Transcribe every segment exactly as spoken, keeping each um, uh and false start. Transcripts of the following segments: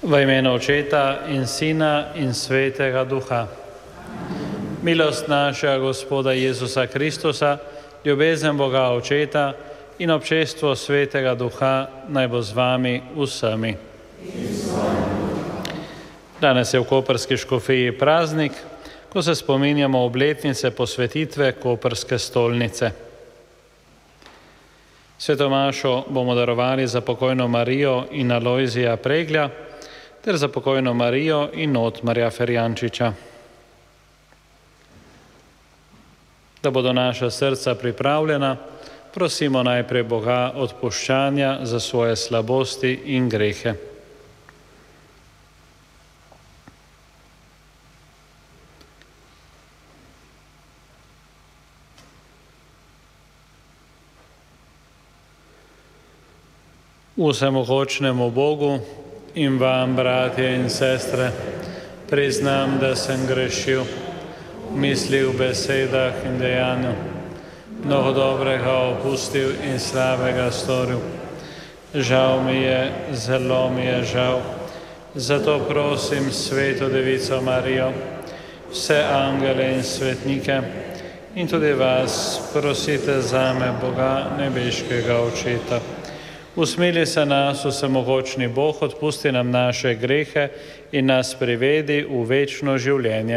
V imenu Očeta in Sina in Svetega Duha. Milost našega Gospoda Jezusa Kristusa, ljubezen Boga Očeta in občestvo Svetega Duha naj bo z vami vsemi. Danes je v koprski škofiji praznik, ko se spominjamo obletnice posvetitve koprske stolnice. Sveto mašo bomo darovali za pokojno Marijo in Alojzija Preglja ter za pokojno Marijo in Otmarja Ferjančiča. Da bodo naša srca pripravljena, prosimo najprej Boga odpuščanja za svoje slabosti in grehe. Vsemogočnemu Bogu in vam, bratje in sestre, priznam, da sem grešil v mislih, v besedah in dejanju, mnogo dobrega opustil in slabega storil. Žal mi je, zelo mi je žal. Zato prosim Sveto Devico Marijo, vse angele in svetnike in tudi vas, prosite zame Boga nebeškega Očeta. Usmili se nas, vsemogočni Bog, odpusti nam naše grehe in nas privedi v večno življenje.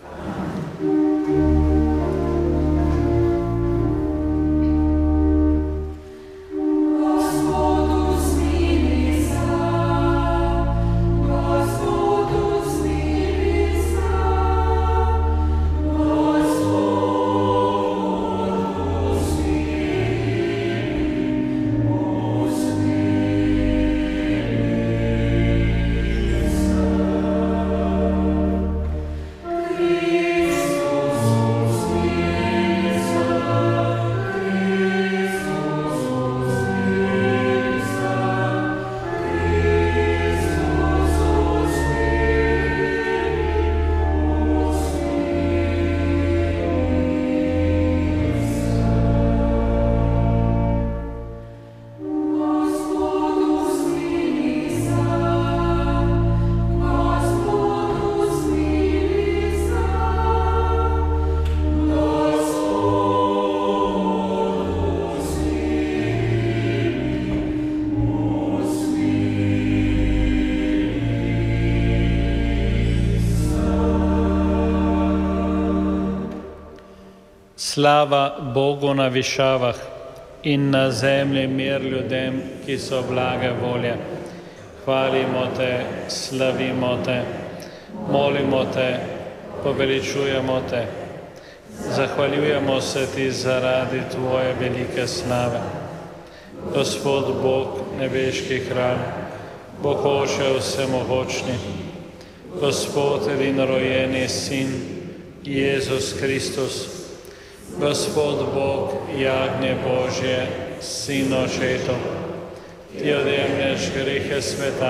Slava Bogu na višavah in na zemlji mir ljudem, ki so blage volje. Hvalimo te, slavimo te, molimo te, poveličujemo te. Zahvaljujemo se ti zaradi tvoje velike slave. Gospod Bog, nebeški kralj, Bog Oče vsemogočni, Gospod edinorojeni Sin, Jezus Kristus, Gospod Bog, jagnje Božje, Sin Očetov, ti odjemneš grehe sveta,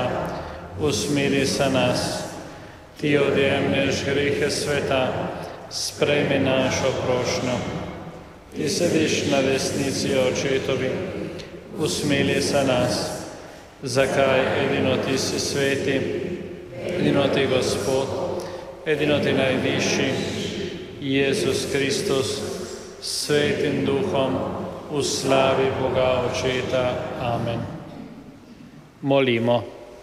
usmili se nas. Ti odjemneš grehe sveta, sprejmi našo prošnjo. Ti sediš na desnici Očetovi, usmili se nas. Zakaj edino ti si sveti, edino ti Gospod, edino ti najvišji, Jezus Kristus, Svetim Duhom, v slavi Boga Očeta. Amen. Molimo.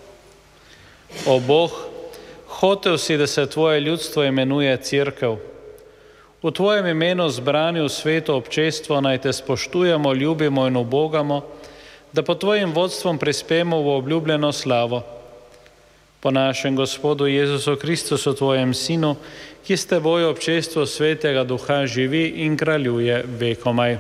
O Bog, hotel si, da se tvoje ljudstvo imenuje Cerkev. V tvojem imenu zbrani v sveto občestvo naj te spoštujemo, ljubimo in ubogamo, da pod tvojim vodstvom prispemo v obljubljeno slavo. Po našem Gospodu Jezusu Kristusu, tvojem Sinu, ki s teboj občestvo Svetega Duha živi in kraljuje vekomaj.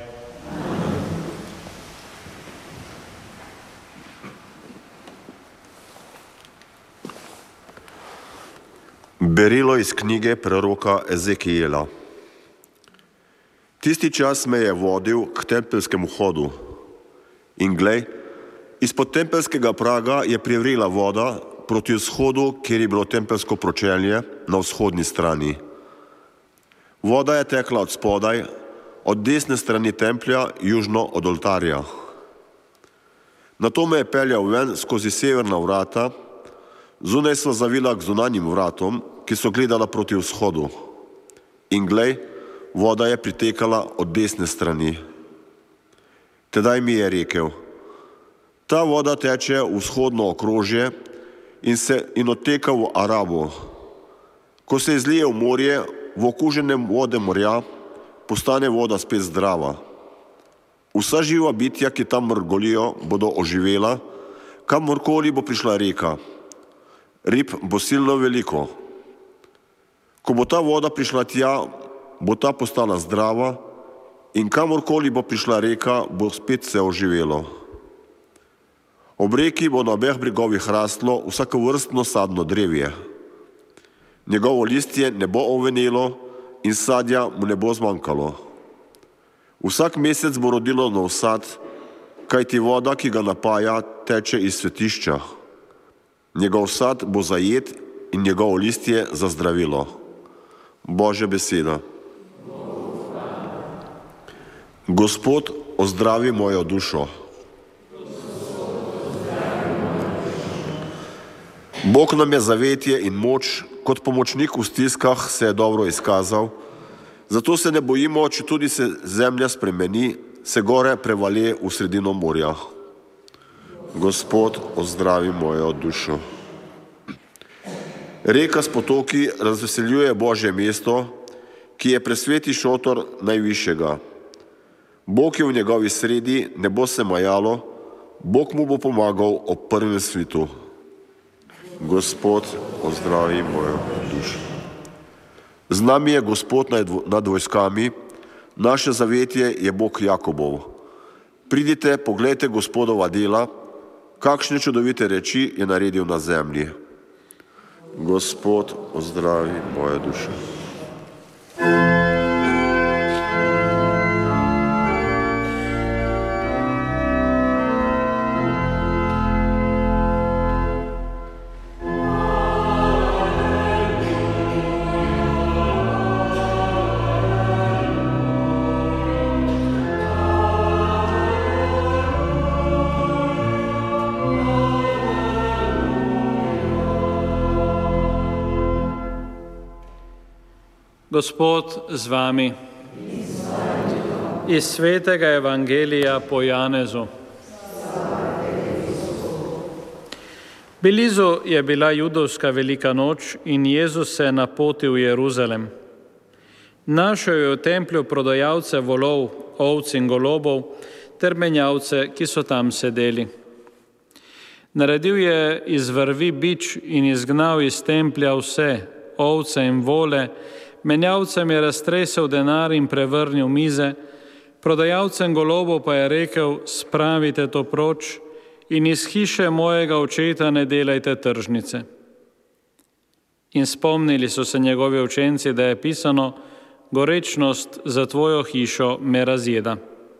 Berilo iz knjige proroka Ezekijela. Tisti čas me je vodil k tempelskemu vhodu in glej, izpod tempelskega praga je privrela voda proti vzhodu, kjer je bilo tempelsko pročelje na vzhodni strani. Voda je tekla od spodaj, od desne strani templja, južno od oltarja. Nato me je peljal ven skozi severna vrata, Zunaj sva zavila k zunanjim vratom, ki so gledala proti vzhodu. In glej, voda je pritekala od desne strani. Tedaj mi je rekel: ta voda teče v vzhodno okrožje in se in odteka v Arabo. Ko se izlije v morje, v okuženem vode morja, postane voda spet zdrava. Vsa živa bitja, ki tam mrgolijo, bodo oživela, kamorkoli bo prišla reka. Rib bo silno veliko. Ko bo ta voda prišla tja, bo ta postala zdrava in kamorkoli bo prišla reka, bo spet se oživelo. Ob reki bo na obeh bregovih rastlo vsakovrstno sadno drevje. Njegovo listje ne bo ovenelo in sadja mu ne bo zmanjkalo. Vsak mesec bo rodilo nov sad, kajti voda, ki ga napaja, teče iz svetišča. Njegov sad bo za jed in njegovo listje za zdravilo. Božja beseda. Gospod, ozdravi mojo dušo. Bog nam je zavetje in moč, kot pomočnik v stiskah se je dobro izkazal, zato se ne bojimo, če tudi se zemlja spremeni, se gore prevalje v sredino morja. Gospod, ozdravi mojo dušo. Reka s potoki razveseljuje Božje mesto, ki je presveti šotor najvišjega. Bog je v njegovi sredi, ne bo se majalo, Bog mu bo pomagal ob prvem svitu. Gospod, ozdravi mojo dušo. Z nami je Gospod nad vojskami, naše zavetje je Bog Jakobov. Pridite, poglejte Gospodova dela, kakšne čudovite reči je naredil na zemlji. Gospod, ozdravi mojo dušo. Gospod z vami. Iz svetega evangelija po Janezu. Blizu je bila judovska velika noč in Jezus se je napotil v Jeruzalem. Našel je v templju prodajalce volov, ovc in golobov ter menjavce, ki so tam sedeli. Naredil je iz vrvi bič in izgnal iz templja vse, ovce in vole, menjavcem je raztresel denar in prevrnil mize, prodajalcem golobov pa je rekel: spravite to proč in iz hiše mojega očeta ne delajte tržnice. In spomnili so se njegovi učenci, da je pisano: gorečnost za tvojo hišo me razjeda.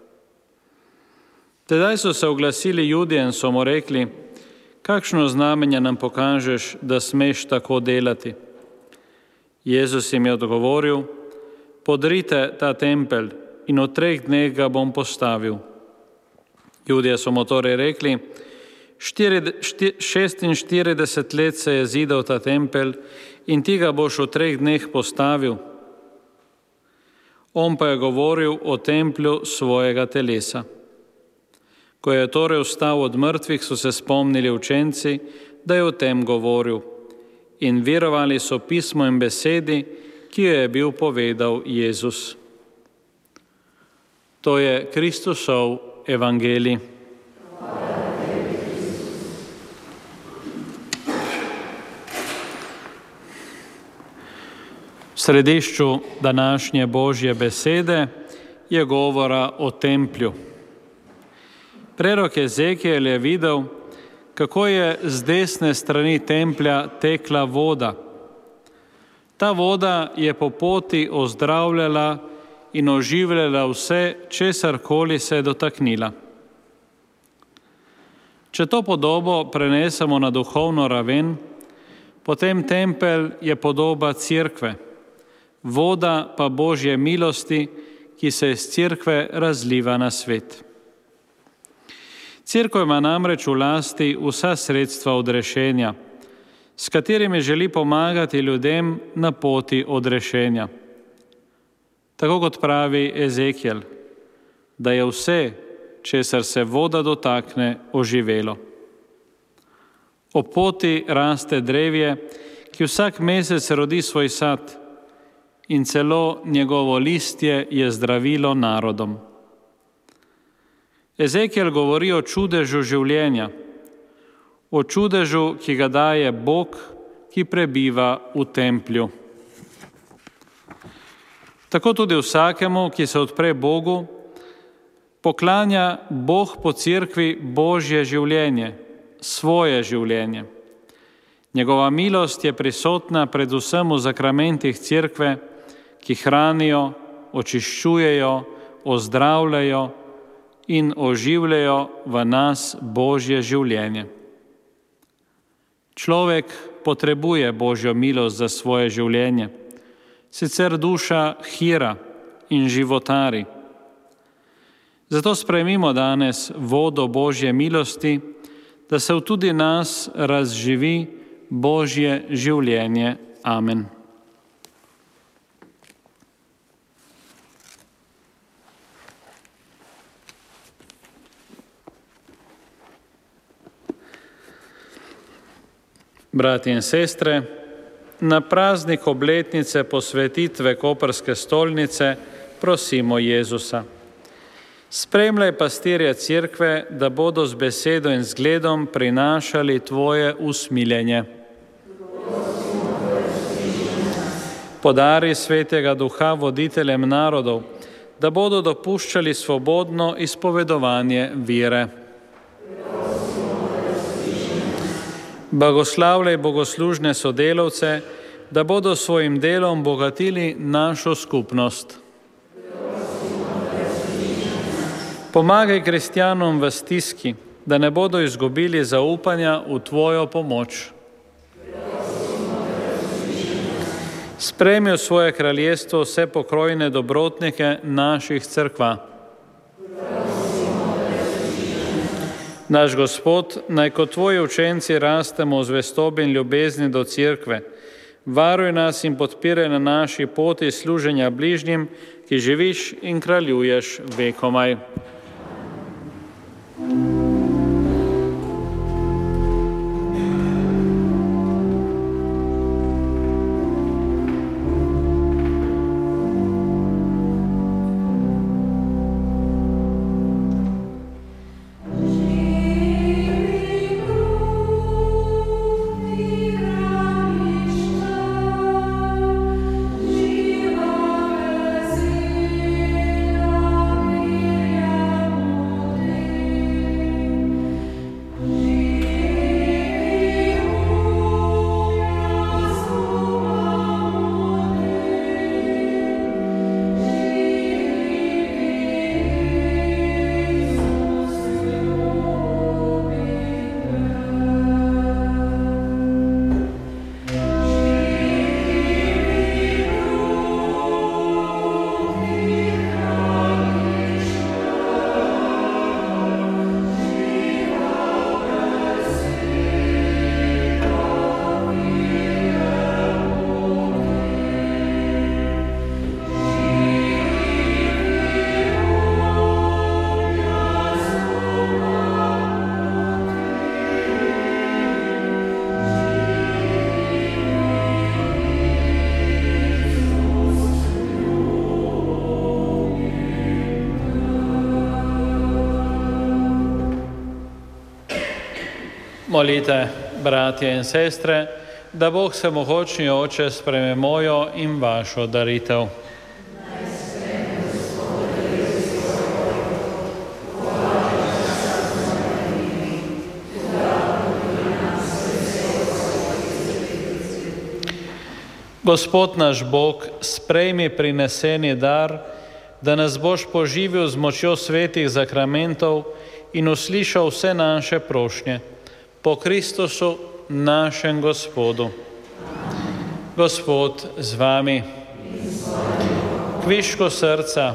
Tedaj so se oglasili Judje in so mu rekli: kakšno znamenje nam pokažeš, da smeš tako delati? Jezus jim je odgovoril: podrite ta tempelj in v treh dneh ga bom postavil. Judje so mu torej rekli: šestinštirideset let se je zidal ta tempelj in ti ga boš v treh dneh postavil. On pa je govoril o templju svojega telesa. Ko je torej vstal od mrtvih, so se spomnili učenci, da je o tem govoril. In verovali so pismu in besedi, ki jo je bil povedal Jezus. To je Kristusov evangelij. V središču današnje Božje besede je govora o templju. Prerok Ezekijel je videl, kako je z desne strani templja tekla voda. Ta voda je po poti ozdravljala in oživljala vse, česarkoli se je dotaknila. Če to podobo prenesemo na duhovno raven, potem tempelj je podoba cerkve, voda pa Božje milosti, ki se iz cerkve razliva na svet. Cerkev ima namreč v lasti vsa sredstva odrešenja, s katerimi želi pomagati ljudem na poti odrešenja. Tako kot pravi Ezekijel, da je vse, česar se voda dotakne, oživelo. Ob poti raste drevje, ki vsak mesec rodi svoj sad, in celo njegovo listje je zdravilo narodom. Ezekijel govori o čudežu življenja, o čudežu, ki ga daje Bog, ki prebiva v templju. Tako tudi vsakemu, ki se odpre Bogu, poklanja Bog po cerkvi Božje življenje, svoje življenje. Njegova milost je prisotna predvsem v zakramentih cerkve, ki hranijo, očiščujejo, ozdravljajo in oživljajo v nas Božje življenje. Človek potrebuje Božjo milost za svoje življenje, sicer duša hira in životari. Zato sprejmimo danes vodo Božje milosti, da se tudi nas razživi Božje življenje. Amen. Bratje in sestre, na praznik obletnice posvetitve koprske stolnice prosimo Jezusa. Spremljaj pastirje cerkve, da bodo z besedo in zgledom prinašali tvoje usmiljenje. Podari Svetega Duha voditeljem narodov, da bodo dopuščali svobodno izpovedovanje vire. Blagoslavljaj bogoslužne sodelavce, da bodo svojim delom bogatili našo skupnost. Pomagaj kristjanom v stiski, da ne bodo izgubili zaupanja v tvojo pomoč. Sprejmi v svoje kraljestvo vse pokojne dobrotnike naših cerkva. Naš Gospod, naj kot tvoji učenci rastemo v zvestobi in ljubezni do cerkve. Varuj nas in podpiraj na naši poti služenja bližnjim, ki živiš in kraljuješ vekomaj. Molite, bratje in sestre, da Bog Vsemogočni Oče sprejme mojo in vašo daritev. Gospod naš Bog, sprejmi prineseni dar, da nas boš poživil z močjo svetih zakramentov in uslišal vse naše prošnje. Po Kristusu, našem Gospodu. Gospod z vami. Kvišku srca.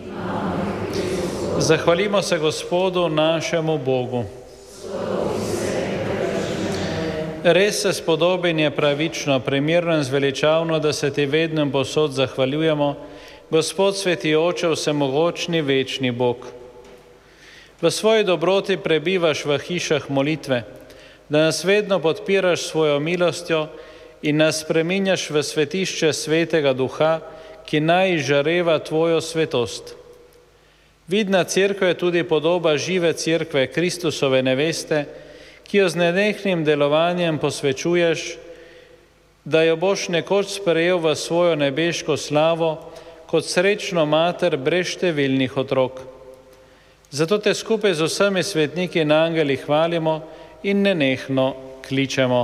Zahvalimo se Gospodu našemu Bogu. Res se spodoben je pravično, primerno in zveličavno, da se ti vedno in povsod zahvaljujemo, Gospod sveti Oče, vsemogočni, večni Bog. V svoji dobroti prebivaš v hišah molitve, da nas vedno podpiraš svojo milostjo in nas spreminjaš v svetišče Svetega Duha, ki naj izžareva tvojo svetost. Vidna cerkev je tudi podoba žive cerkve, Kristusove neveste, ki jo z nenehnim delovanjem posvečuješ, da jo boš nekoč sprejel v svojo nebeško slavo kot srečno mater brez številnih otrok. Zato te skupaj z vsemi svetniki in angeli hvalimo in nenehno kličemo.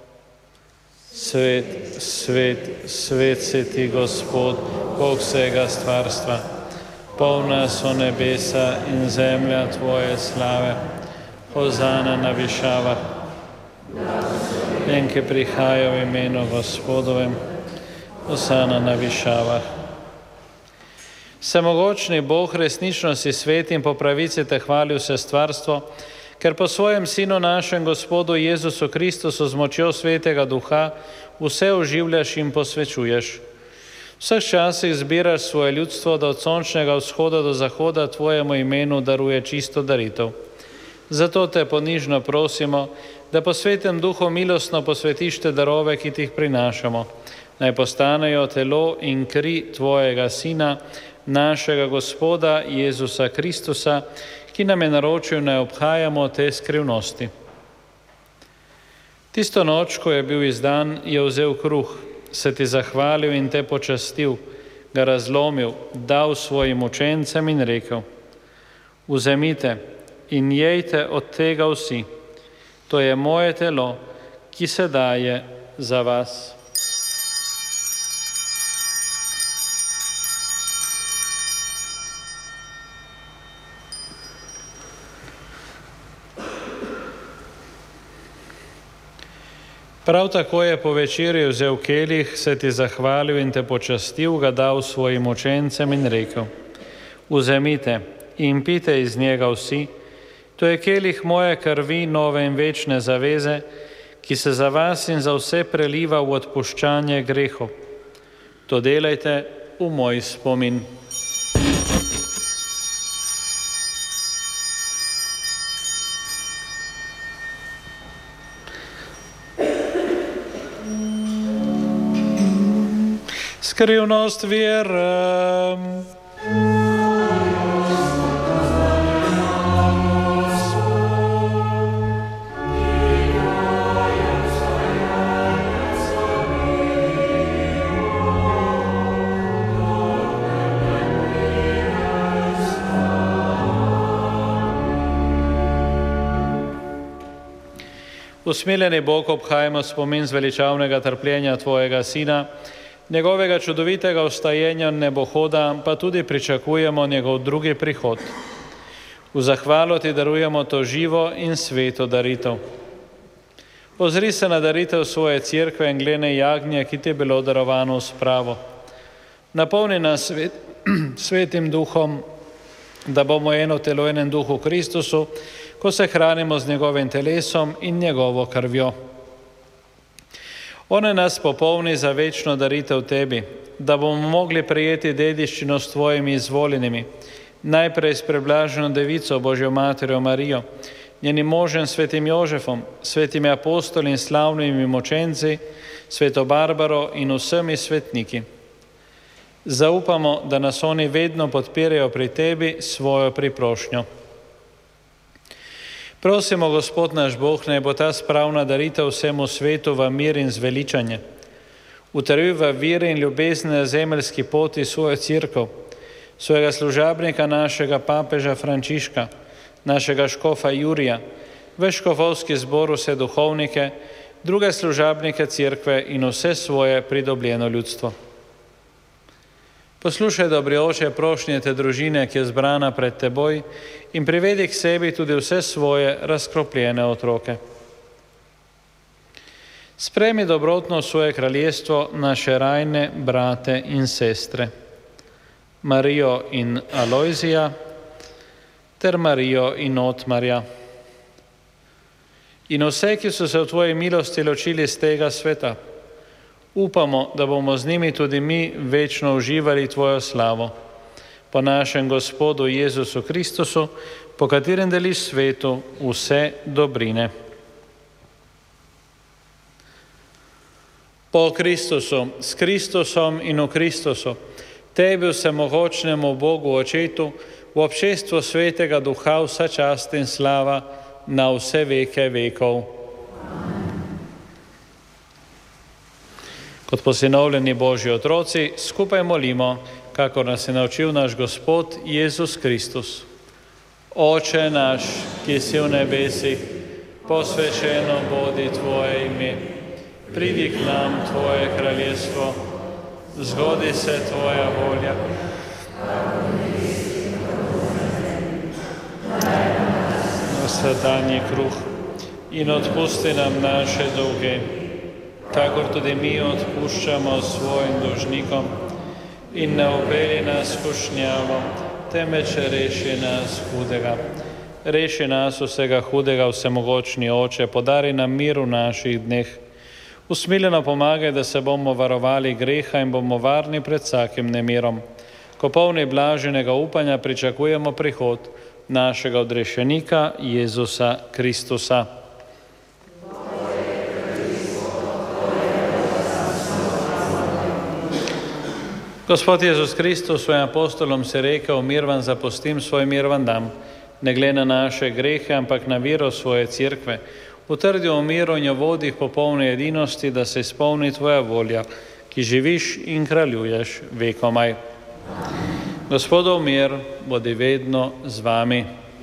Svet, svet, svet si ti, Gospod, Bog vsega stvarstva. Polna so nebesa in zemlja tvoje slave. Hozana na višavah. In ki prihaja v imenu Gospodovem, Hozana na višavah. Vsemogočni Bog, resnično si svet in po pravici te hvali vse stvarstvo, ker po svojem Sinu našem Gospodu Jezusu Kristusu z močjo Svetega Duha vse oživljaš in posvečuješ. V vseh časih zbiraš svoje ljudstvo, da od sončnega vzhoda do zahoda tvojemu imenu daruje čisto daritev. Zato te ponižno prosimo, da po Svetem Duhu milostno posvetiš te darove, ki ti jih prinašamo. Naj postanejo telo in kri tvojega Sina, našega Gospoda Jezusa Kristusa, ki nam je naročil, naj obhajamo te skrivnosti. Tisto noč, ko je bil izdan, je vzel kruh, se ti zahvalil in te počastil, ga razlomil, dal svojim učencem in rekel: Vzemite in jejte od tega vsi, to je moje telo, ki se daje za vas. Prav tako je po večerji vzel kelih, se ti zahvalil in te počastil, ga dal svojim učencem in rekel: Vzemite in pite iz njega vsi, to je kelih moje krvi, nove in večne zaveze, ki se za vas in za vse preliva v odpuščanje grehov. To delajte v moj spomin. Skrivnost vere. Usmiljeni Bog, obhajamo spomin zveličavnega trpljenja tvojega Sina, njegovega čudovitega vstajenja nebohoda, pa tudi pričakujemo njegov drugi prihod. V zahvalo ti darujemo to živo in sveto daritev. Ozri se na daritev svoje cerkve in glene jagnje, ki ti je bilo darovano v spravo. Napolni nas svet, svetim duhom, da bomo eno telo, enem duhu Kristusu, ko se hranimo z njegovim telesom in njegovo krvjo. One nas popolni za večno daritev tebi, da bomo mogli prejeti dediščino s tvojimi izvoljenimi, najprej s preblaženo devico Božjo materjo Marijo, njenim možem svetim Jožefom, svetimi apostoli in slavnimi močenci, sveto Barbaro in vsemi svetniki. Zaupamo, da nas oni vedno podpirajo pri tebi svojo priprošnjo. Prosimo, Gospod naš Bog, naj bo ta spravna daritev vsemu svetu v mir in zveličanje. Utrjuj v viri in ljubezni na zemeljski poti svojo cerkev, svojega služabnika, našega papeža Frančiška, našega škofa Jurija, v škofovski zbor vse duhovnike, druge služabnike cerkve in vse svoje pridobljeno ljudstvo. Poslušaj, dobri Oče, prošnje te družine, ki je zbrana pred teboj, in privedi k sebi tudi vse svoje razkropljene otroke. Sprejmi dobrotno v svoje kraljestvo naše rajne brate in sestre, Marijo in Alojzija ter Marijo in Otmarja, in vse, ki so se v tvoji milosti ločili iz tega sveta. Upamo, da bomo z njimi tudi mi večno uživali tvojo slavo. Po našem Gospodu Jezusu Kristusu, po katerem deliš svetu vse dobrine. Po Kristusu, s Kristusom in v Kristusu, tebi vsemogočnemu Bogu Očetu, v občestvu Svetega Duha vsa čast in slava na vse veke vekov. Kot posinovljeni Božji otroci, skupaj molimo, kakor nas je naučil naš Gospod Jezus Kristus. Oče naš, ki si v nebesih, posvečeno bodi tvoje ime. Pridi k nam tvoje kraljestvo, zgodi se tvoja volja. Vsakdanji kruh in odpusti nam naše dolge, kakor tudi mi odpuščamo svojim dolžnikom, in ne uvedi nas v skušnjavo, temveč reši nas hudega. Reši nas vsega hudega, vsemogočni Oče, podari nam mir v naših dneh. Usmiljeno pomagaj, da se bomo varovali greha in bomo varni pred vsakim nemirom. Ko polni blaženega upanja pričakujemo prihod našega odrešenika Jezusa Kristusa. Gospod Jezus Kristus svojim apostolom se rekel, mir vam zapustim, svoj mir vam dam. Ne glede na naše grehe, ampak na vero svoje cerkve. Utrdi o miru in jo vodi v popolne edinosti, da se izpolni tvoja volja, ki živiš in kraljuješ vekomaj. Gospodov mir bodi vedno z vami.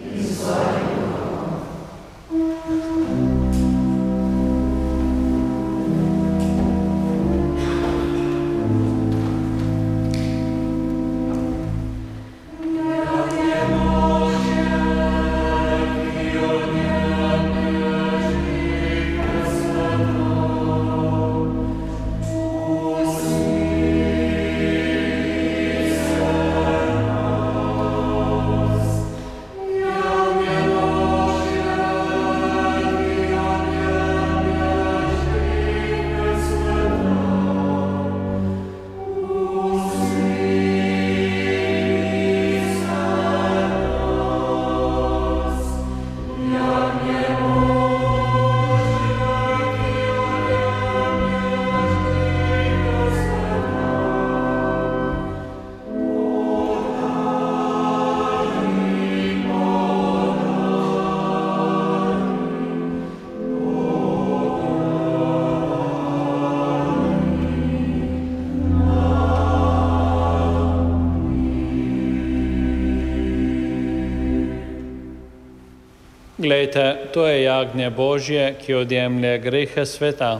Glejte, to je jagnje Božje, ki odjemlje grehe sveta.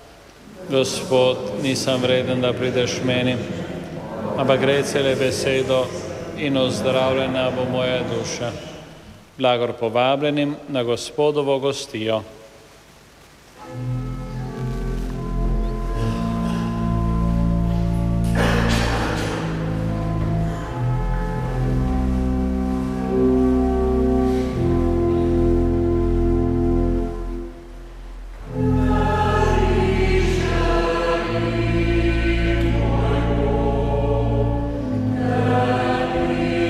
Gospod, nisem vreden, da prideš meni, ampak grej cele besedo in ozdravljena bo moja duša. Blagor povabljenim na Gospodovo gostijo.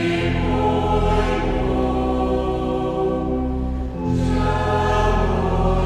Oh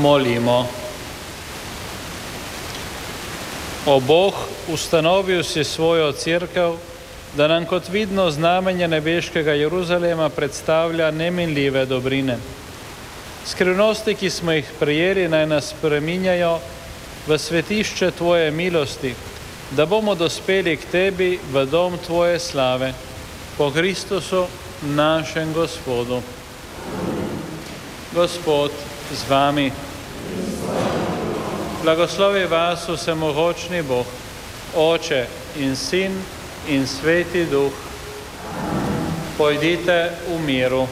Molimo. O Bog, ustanovil si svojo cerkev, da nam kot vidno znamenje nebeškega Jeruzalema predstavlja neminljive dobrine. Skrivnosti, ki smo jih prejeli, naj nas spreminjajo v svetišče Tvoje milosti, da bomo dospeli k Tebi v dom Tvoje slave, po Kristusu našem Gospodu. Gospod z vami. Blagoslovi vas vsemogočni Bog, Oče in Sin in Sveti Duh. Pojdite v miru.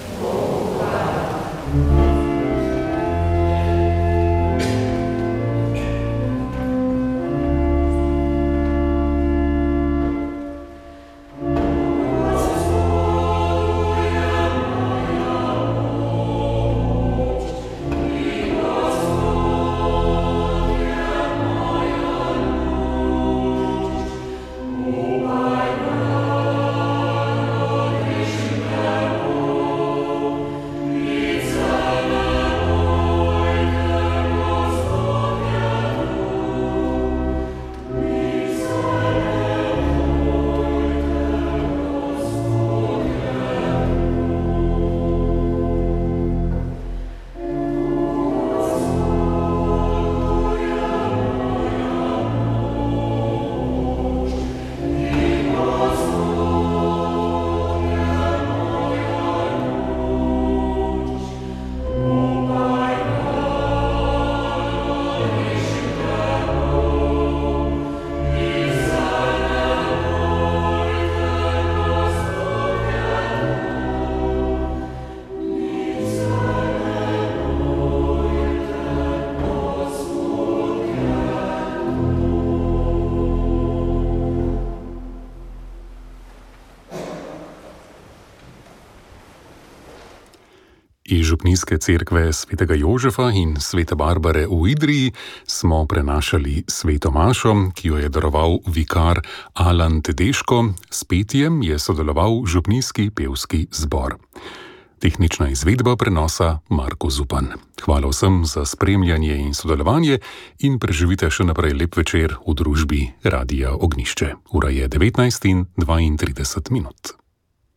Iz župnijske cerkve svetega Jožefa in svete Barbare v Idriji smo prenašali sveto mašo, ki jo je daroval vikar Alan Tedeško, s petjem je sodeloval župnijski pevski zbor. Tehnična izvedba prenosa Marko Zupan. Hvala vsem za spremljanje in sodelovanje in preživite še naprej lep večer v družbi Radia Ognjišče. Ura je devetnajst in dvaintrideset minut.